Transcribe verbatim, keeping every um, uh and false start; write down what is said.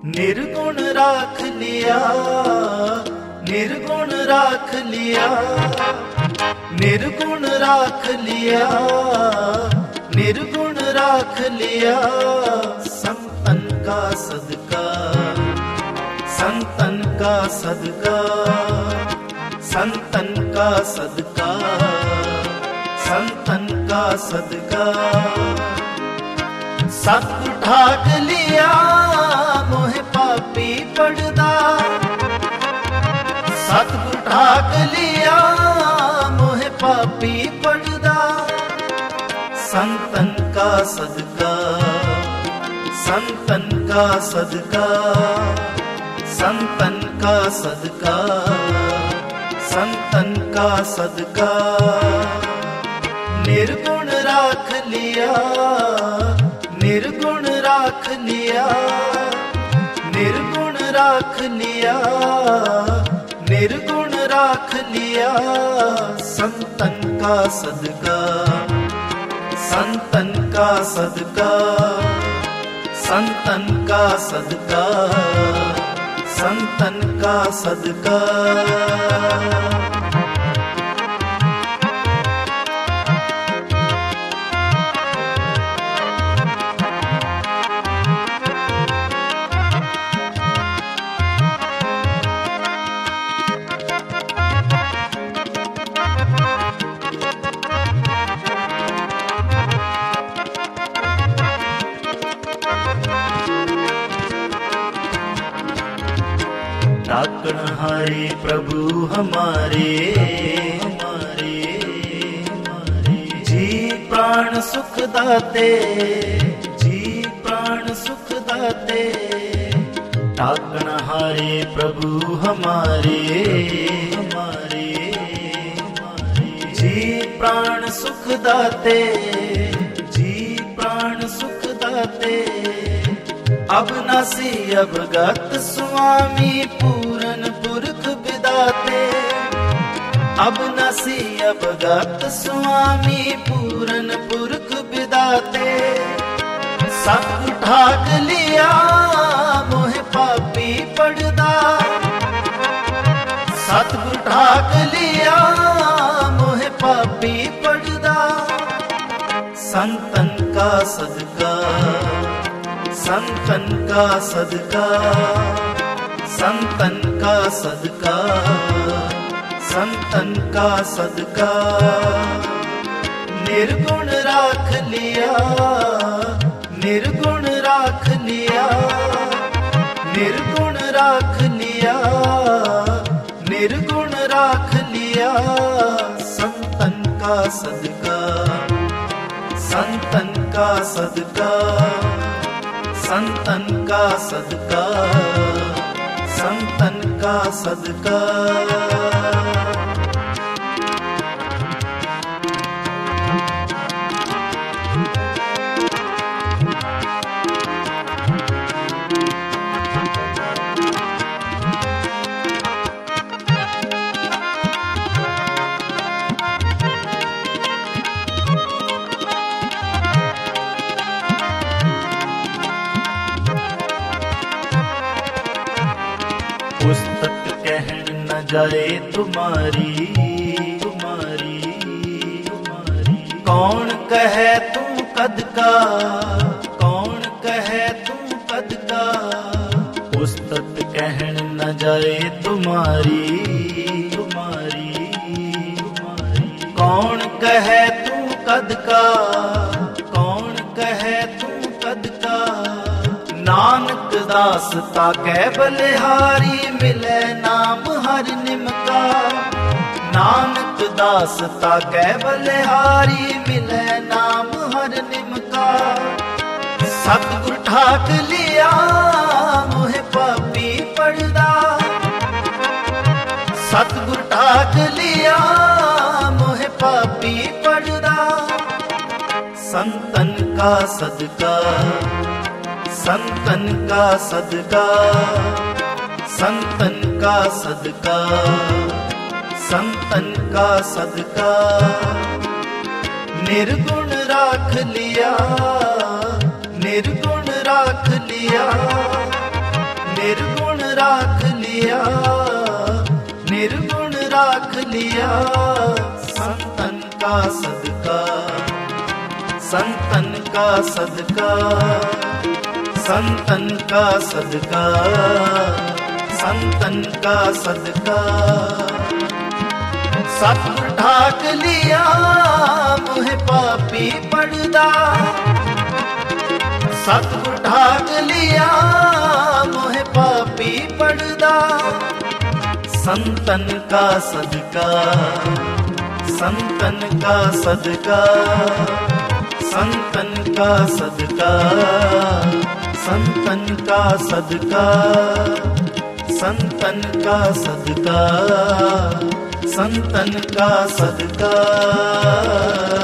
निर्गुण राख लिया, निर्गुण राख लिया, निर्गुण राख लिया, निर्गुण राख लिया। संतन का सदका, संतन का सदका, संतन का सदका, संतन का सदका। सतगुर ढाक लिया मोहे पापी पड़दा, सतगुर ढाक लिया मोहे पापी पड़दा। संतन का सदका, संतन का सदका, संतन का सदका, संतन का सदका। निर्गुण राख लिया, निर्गुण राख लिया, निर्गुण राख लिया, निर्गुण राख लिया। संतन का सदका, संतन का सदका, संतन का सदका, संतन का सदका। ताकनहारे प्रभु हमारे, हमारे, हमारे। जी प्राण सुख दाते, जी प्राण सुख दाते। ताकनहारे प्रभु हमारे, हमारे, हमारे। जी प्राण सुख दाते, जी प्राण सुख दाते। अबनासी अवगत स्वामी पूरन पुरख विदाते। अबनासी अवगत स्वामी पूरन पुरख विदाते। सतगुर ढाक लिया मोहे पापी पड़दा, सतगुर ढाक लिया मोहे पापी पड़दा। संतन का सदका, संतन का सदका, संतन का सदका, संतन का सदका। निर्गुण राख लिया, निर्गुण राख लिया, निर्गुण राख लिया, निर्गुण राख लिया। संतन का सदका, संतन का सदका, संतन का सदका, संतन का सदका। पुस्तक कहन न जाए तुम्हारी, तुम्हारी, तुम्हारी। कौन कहे तू कद का, कौन कहे तू कद का। पुस्तक कहन न जाए तुम्हारी, तुम्हारी, तुम्हारी। कौन कहे तू कद का, कौन कहे तू कद का। नानक दास ताकै बलिहारी मिले नाम हर निमका। नानक दास ताकै बलिहारी मिले नाम हर निमका। सतगुर ढाक लिया मोहे पापी पड़दा, सतगुर ढाक लिया मोहे पापी पड़दा। संतन का सदका, संतन का सदका, संतन का सदका, संतन का सदका। निर्गुण राख लिया, निर्गुण राख लिया, राख लिया, निर्गुण राख लिया। संतन का सदका, संतन का सदका, संतन का सदका, संतन का सदका। सत ढाक लिया मुहे पापी पड़दा, सत ढाक लिया मुहे पापी पड़दा। संतन का सदका, संतन का सदका, संतन का सदका, संतन का सदका, संतन का सदका, संतन का सदका।